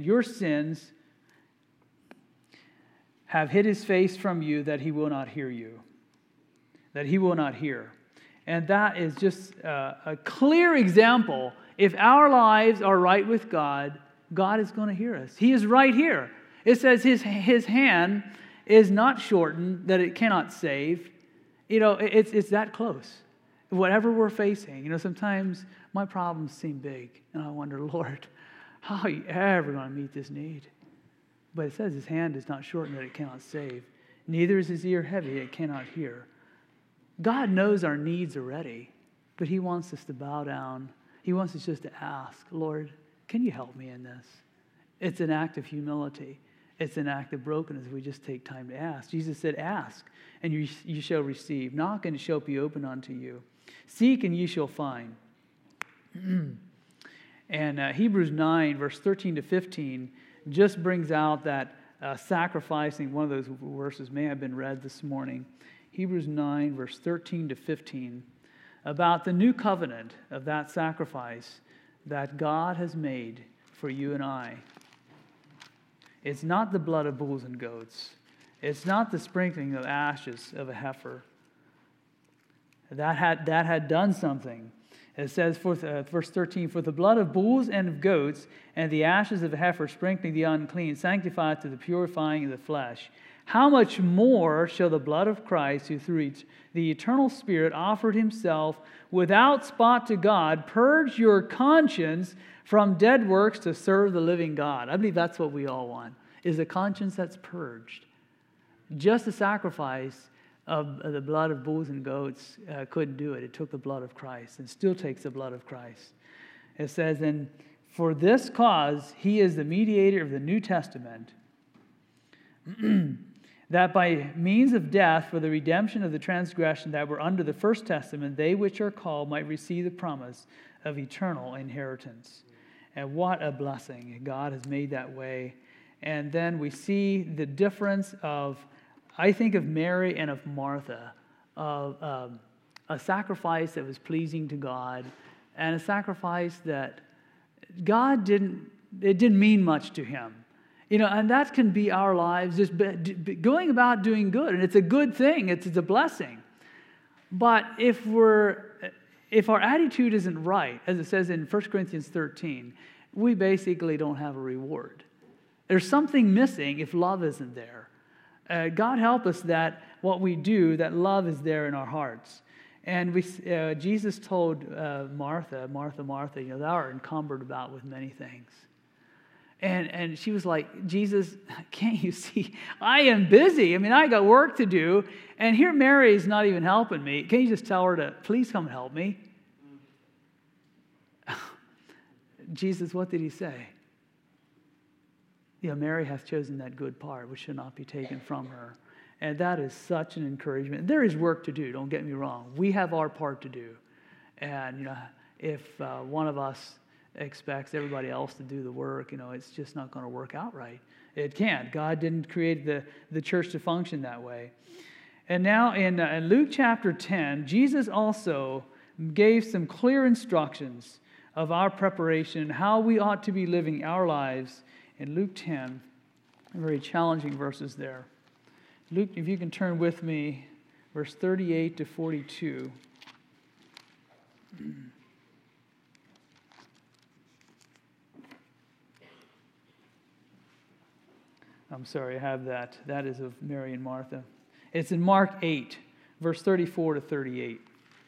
his face from you, that he will not hear you." That he will not hear. And that is just a clear example. If our lives are right with God, God is going to hear us. He is right here. It says his hand is not shortened, that it cannot save. You know, it's that close. Whatever we're facing, you know, sometimes my problems seem big, and I wonder, Lord, how are you ever going to meet this need? But it says his hand is not shortened, that it cannot save. Neither is his ear heavy, it cannot hear. God knows our needs already, but he wants us to bow down. He wants us just to ask, "Lord, can you help me in this?" It's an act of humility. It's an act of brokenness if we just take time to ask. Jesus said, "Ask, and you shall receive. Knock, and it shall be opened unto you. Seek, and ye shall find." And Hebrews 9, verse 13 to 15, just brings out that sacrificing. One of those verses may have been read this morning. Hebrews 9, verse 13 to 15, about the new covenant of that sacrifice that God has made for you and I. It's not the blood of bulls and goats. It's not the sprinkling of ashes of a heifer. That had done something. It says, verse 13, "For the blood of bulls and of goats and the ashes of a heifer sprinkling the unclean sanctify to the purifying of the flesh. How much more shall the blood of Christ, who through the eternal Spirit offered himself without spot to God, purge your conscience from dead works to serve the living God?" I believe that's what we all want, is a conscience that's purged. Just the sacrifice of the blood of bulls and goats couldn't do it. It took the blood of Christ, and still takes the blood of Christ. It says, "And for this cause he is the mediator of the New Testament, that by means of death for the redemption of the transgression that were under the first testament, they which are called might receive the promise of eternal inheritance." And what a blessing. God has made that way. And then we see the difference of, I think, of Mary and of Martha, of a sacrifice that was pleasing to God, and a sacrifice that God didn't mean much to him. You know, and that can be our lives, just going about doing good, and it's a good thing, it's a blessing. But if our attitude isn't right, as it says in 1 Corinthians 13, we basically don't have a reward. There's something missing if love isn't there. God help us that what we do, that love is there in our hearts. And Jesus told Martha, Martha, you know, thou art encumbered about with many things. And she was like, "Jesus, can't you see? I am busy. I mean, I got work to do. And here Mary's not even helping me. Can't you just tell her to please come help me?" Jesus, what did he say? "You know, Mary hath chosen that good part, which shall not be taken from her." And that is such an encouragement. There is work to do, don't get me wrong. We have our part to do. And, if one of us expects everybody else to do the work, it's just not going to work out right. It can't. God didn't create the church to function that way. And now in Luke chapter 10, Jesus also gave some clear instructions of our preparation, how we ought to be living our lives in Luke 10. Very challenging verses there. Luke, if you can turn with me, verse 38 to 42. I'm sorry, I have that. That is of Mary and Martha. It's in Mark 8, verse 34 to 38.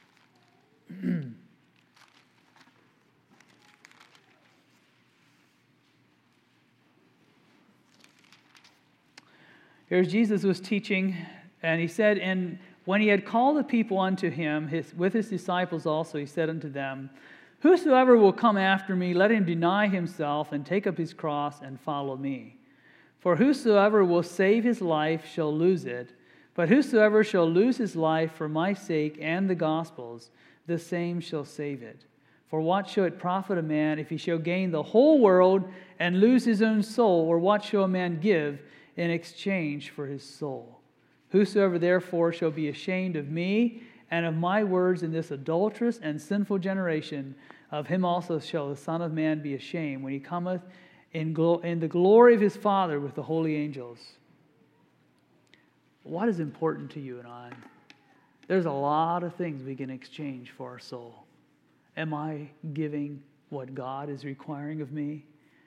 Here's Jesus was teaching, and he said, and when he had called the people unto him, with his disciples also, he said unto them, whosoever will come after me, let him deny himself and take up his cross and follow me. For whosoever will save his life shall lose it, but whosoever shall lose his life for my sake and the gospel's, the same shall save it. For what shall it profit a man if he shall gain the whole world and lose his own soul? Or what shall a man give in exchange for his soul? Whosoever therefore shall be ashamed of me and of my words in this adulterous and sinful generation, of him also shall the Son of Man be ashamed when he cometh in the glory of his Father with the holy angels. What is important to you and I? There's a lot of things we can exchange for our soul. Am I giving what God is requiring of me?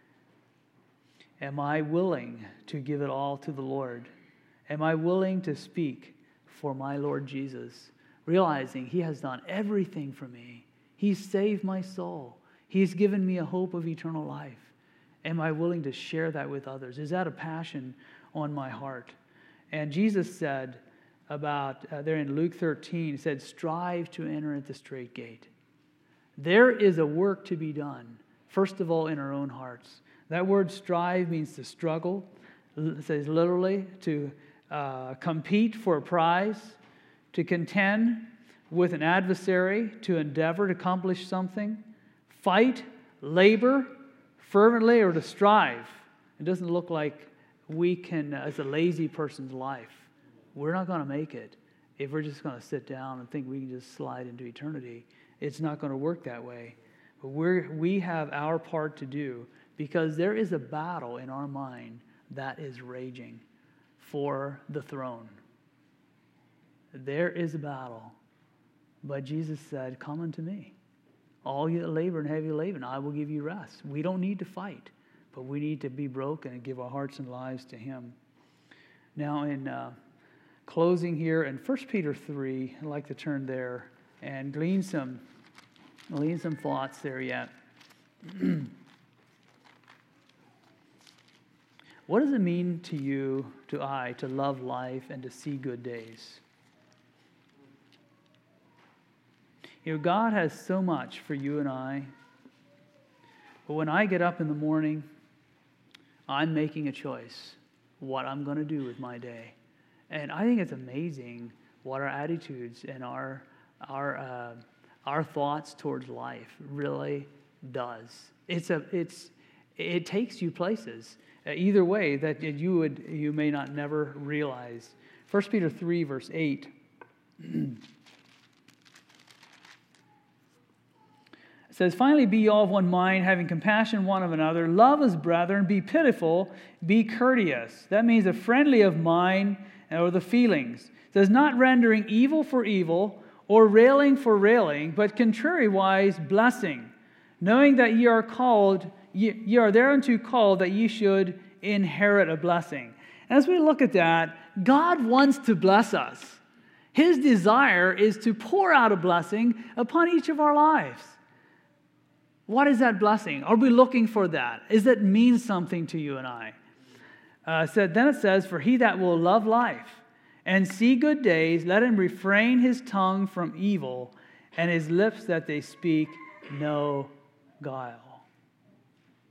Am I willing to give it all to the Lord? Am I willing to speak for my Lord Jesus, realizing He has done everything for me? He's saved my soul. He's given me a hope of eternal life. Am I willing to share that with others? Is that a passion on my heart? And Jesus said about, there in Luke 13, He said, strive to enter at the straight gate. There is a work to be done, first of all, in our own hearts. That word strive means to struggle. It says literally to compete for a prize, to contend with an adversary, to endeavor to accomplish something, fight, labor fervently, or to strive. It doesn't look like we can, as a lazy person's life, we're not going to make it if we're just going to sit down and think we can just slide into eternity. It's not going to work that way. But we have our part to do, because there is a battle in our mind that is raging for the throne. There is a battle. But Jesus said, come unto me. All you that labor and heavy laden, I will give you rest. We don't need to fight, but we need to be broken and give our hearts and lives to Him. Now in closing here in 1 Peter 3, I'd like to turn there and glean some thoughts there yet. What does it mean to you, to love life and to see good days? God has so much for you and I. But when I get up in the morning, I'm making a choice what I'm going to do with my day. And I think it's amazing what our attitudes and our thoughts towards life really does. It takes you places either way that you may not never realize. 1 Peter 3 verse 8. It says, finally, be all of one mind, having compassion one of another. Love as brethren, be pitiful, be courteous. That means a friendly of mind or the feelings. It says, not rendering evil for evil or railing for railing, but contrariwise blessing, knowing that ye are thereunto called that ye should inherit a blessing. As we look at that, God wants to bless us. His desire is to pour out a blessing upon each of our lives. What is that blessing? Are we looking for that? Does it mean something to you and I? Then it says, for he that will love life and see good days, let him refrain his tongue from evil and his lips that they speak no guile.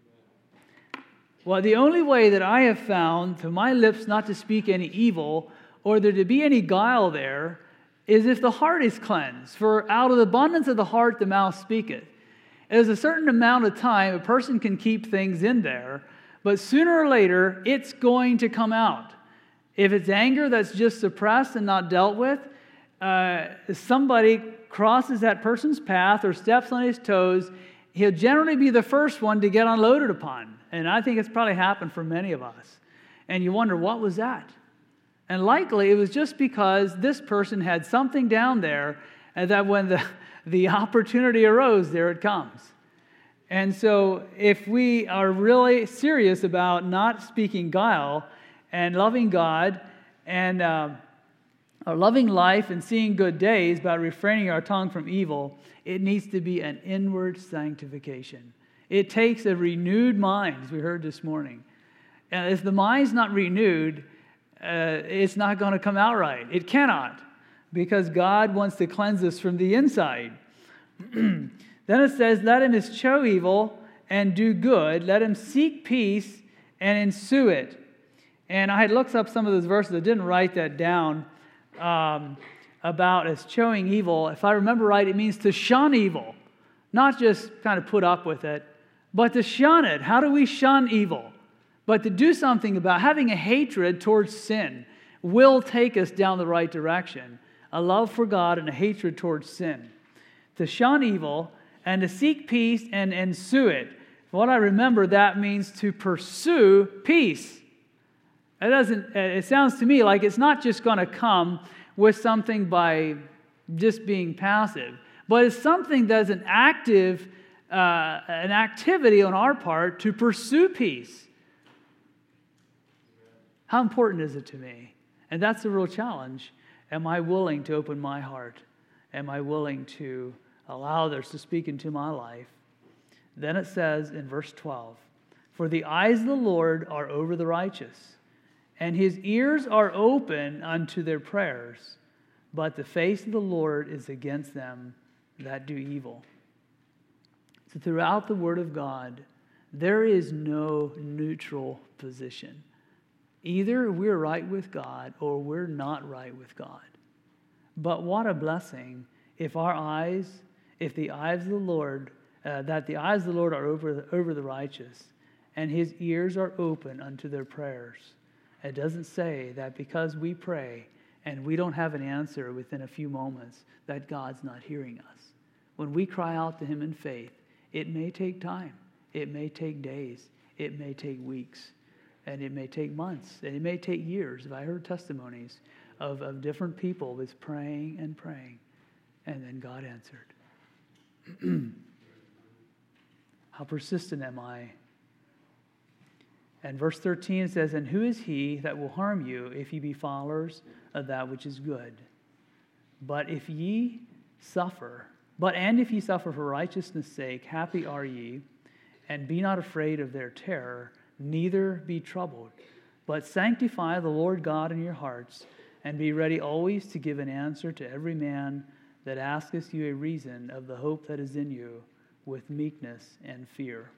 Well, the only way that I have found to my lips not to speak any evil or there to be any guile there is if the heart is cleansed. For out of the abundance of the heart the mouth speaketh. There's a certain amount of time a person can keep things in there, but sooner or later it's going to come out. If it's anger that's just suppressed and not dealt with, somebody crosses that person's path or steps on his toes, he'll generally be the first one to get unloaded upon. And I think it's probably happened for many of us. And you wonder, what was that? And likely it was just because this person had something down there, and that when the opportunity arose, there it comes. And so if we are really serious about not speaking guile and loving God and loving life and seeing good days by refraining our tongue from evil, it needs to be an inward sanctification. It takes a renewed mind, as we heard this morning. And if the mind's not renewed, it's not going to come out right. It cannot, because God wants to cleanse us from the inside. Then it says, let him eschew evil and do good. Let him seek peace and ensue it. And I had looked up some of those verses. I didn't write that down about eschewing evil. If I remember right, it means to shun evil. Not just kind of put up with it, but to shun it. How do we shun evil? But to do something about having a hatred towards sin will take us down the right direction. A love for God and a hatred towards sin. To shun evil and to seek peace and ensue it. What I remember, that means to pursue peace. It sounds to me like it's not just going to come with something by just being passive, but it's something that's an activity on our part to pursue peace. How important is it to me? And that's the real challenge. Am I willing to open my heart? Am I willing to allow others to speak into my life? Then it says in verse 12, for the eyes of the Lord are over the righteous, and his ears are open unto their prayers, but the face of the Lord is against them that do evil. So throughout the Word of God, there is no neutral position. Either we're right with God or we're not right with God. But what a blessing if the eyes of the Lord, that the eyes of the Lord are over the righteous, and his ears are open unto their prayers. It doesn't say that because we pray and we don't have an answer within a few moments, that God's not hearing us. When we cry out to him in faith, it may take time. It may take days. It may take weeks. And it may take months. And it may take years. I heard testimonies of different people with praying and praying. And then God answered. How persistent am I? And verse 13 says, and who is he that will harm you if ye be followers of that which is good? But if ye suffer for righteousness' sake, happy are ye, and be not afraid of their terror, neither be troubled, but sanctify the Lord God in your hearts, and be ready always to give an answer to every man that asketh you a reason of the hope that is in you, with meekness and fear.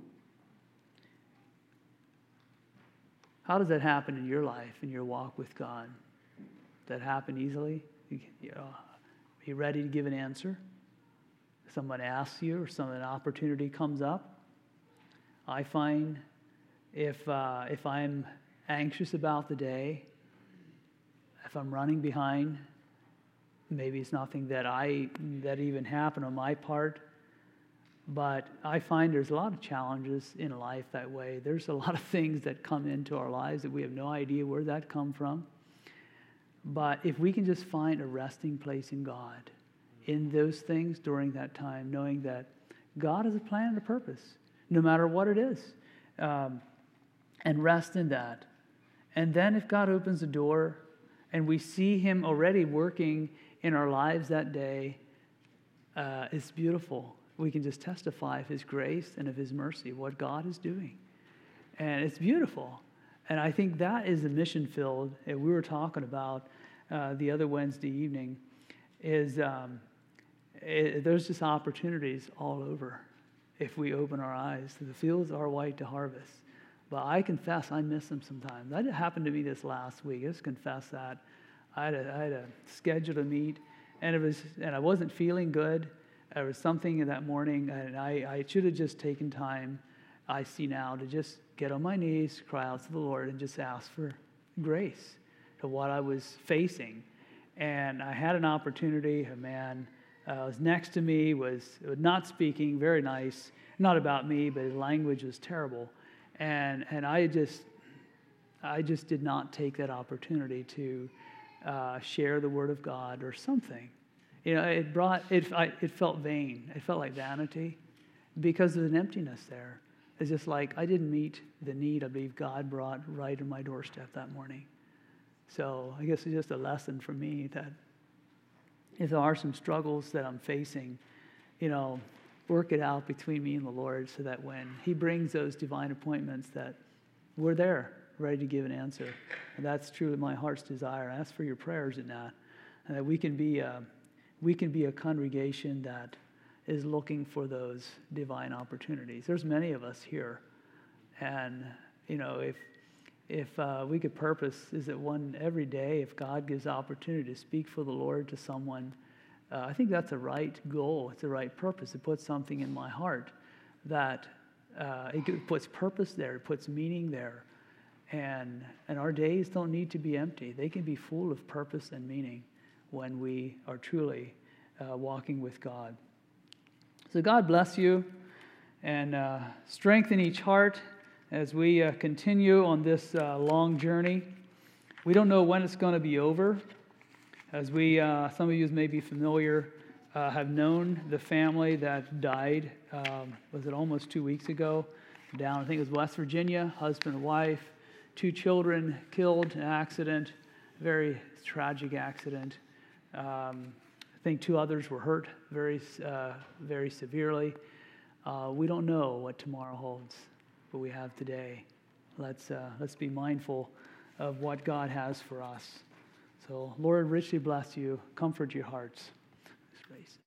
How does that happen in your life, in your walk with God? Does that happen easily? Are you ready to give an answer? Someone asks you, or an opportunity comes up. I find if I'm anxious about the day, if I'm running behind, maybe it's nothing that even happened on my part, but I find there's a lot of challenges in life that way. There's a lot of things that come into our lives that we have no idea where that come from. But if we can just find a resting place in God, in those things during that time, knowing that God has a plan and a purpose, no matter what it is, and rest in that. And then if God opens a door and we see him already working in our lives that day, it's beautiful. We can just testify of his grace and of his mercy, what God is doing. And it's beautiful. And I think that is the mission field that we were talking about the other Wednesday evening, is there's just opportunities all over if we open our eyes. The fields are white to harvest, But I confess I miss them sometimes. That happened to me this last week. I just confess that. I had a schedule to meet, and I wasn't feeling good. There was something in that morning, and I should have just taken time, I see now, to just get on my knees, cry out to the Lord, and just ask for grace to what I was facing. And I had an opportunity. A man was next to me, was not speaking, very nice, not about me, but his language was terrible. And I just did not take that opportunity to share the Word of God or something. You know, it felt vain. It felt like vanity because there's an emptiness there. It's just like I didn't meet the need I believe God brought right on my doorstep that morning. So I guess it's just a lesson for me that if there are some struggles that I'm facing, you know, work it out between me and the Lord so that when He brings those divine appointments that we're there, ready to give an answer. And that's truly my heart's desire. I ask for your prayers in that, and that we can be a congregation that is looking for those divine opportunities. There's many of us here, and you know, if we could purpose, is that one every day, if God gives opportunity to speak for the Lord to someone, I think that's a right goal. It's a right purpose. It puts something in my heart that it puts purpose there. It puts meaning there. And our days don't need to be empty. They can be full of purpose and meaning when we are truly walking with God. So God bless you and strengthen each heart as we continue on this long journey. We don't know when it's going to be over. As some of you may be familiar, have known the family that died, was it almost 2 weeks ago, down, I think it was West Virginia, husband and wife, 2 children killed in an accident, very tragic accident. I think 2 others were hurt very severely. We don't know what tomorrow holds, but we have today. Let's be mindful of what God has for us. So, Lord, richly bless you. Comfort your hearts.